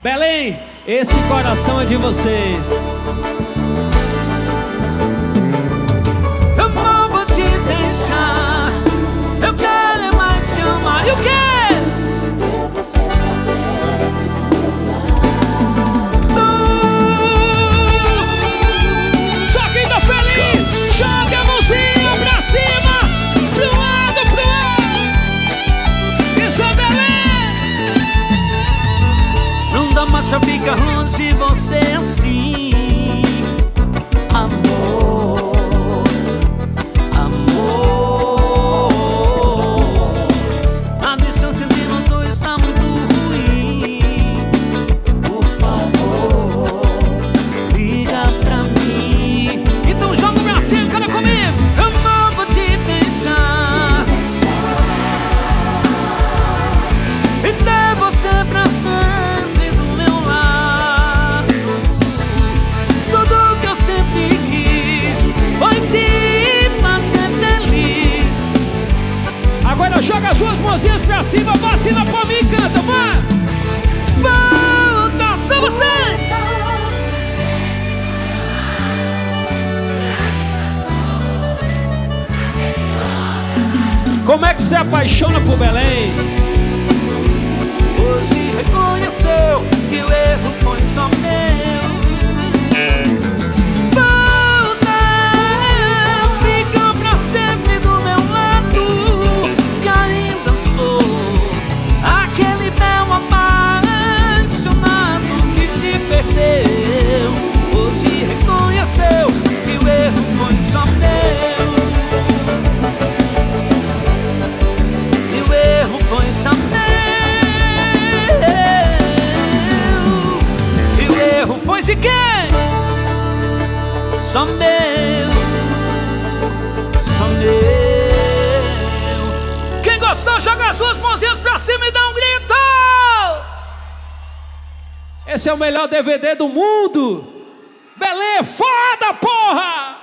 Belém, esse coração é de vocês. Eu não vou te deixar, eu quero é mais te amar. E o quê? Ter você pra sempre. Só quem tá feliz, joga a mãozinha pra cima, pro lado, pro lado. Isso é Belém. Não dá mais pra ficar longe de você assim, amor, amor. A distância entre nós dois tá muito ruim. Por favor, liga pra mim. Então joga o bracinho, cara, comigo. Eu não vou te deixar e ter você pra sempre do meu lado. Tudo que eu sempre quis foi te fazer feliz. Agora joga as duas mãozinhas pra cima, bate na palma e canta, vai! Volta, são vocês! Como é que você apaixona por Belém? Hoje reconheceu que o erro foi só meu. Volta, fica pra sempre do meu lado. E ainda sou aquele meu apaixonado que te perdeu. Hoje reconheceu que o erro foi só meu. E o erro foi só meu. Foi de quem? Só meu, só meu. Quem gostou, joga as suas mãozinhas pra cima e dá um grito! Esse é o melhor DVD do mundo. Belém é foda, porra!